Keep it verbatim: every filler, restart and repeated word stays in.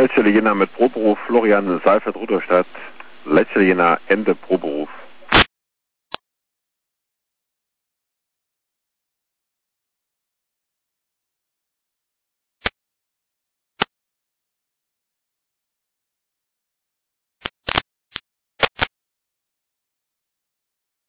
Letzte Jena mit Proberuf, Florian Seifert, Rudolstadt. Letzte Jena, Ende Proberuf.